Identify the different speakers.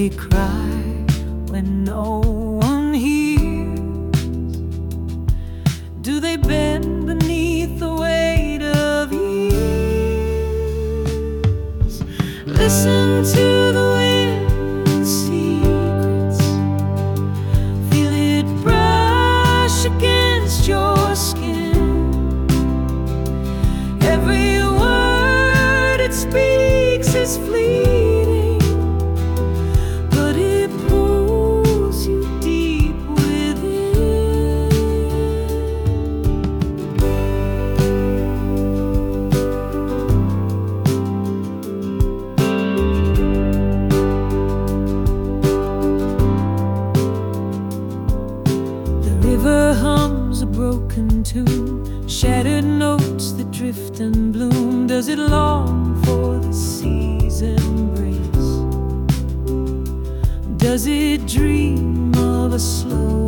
Speaker 1: they cry when no one hears? Do they bend beneath the weight of years? Listen to the wind's secrets, feel it brush against your skin. Every word it speaks is fleeting, but it pulls you deep within. The river hums a broken tune, shattered notes that drift and bloom. Does it long for the sea's embrace? Does it dream of a slow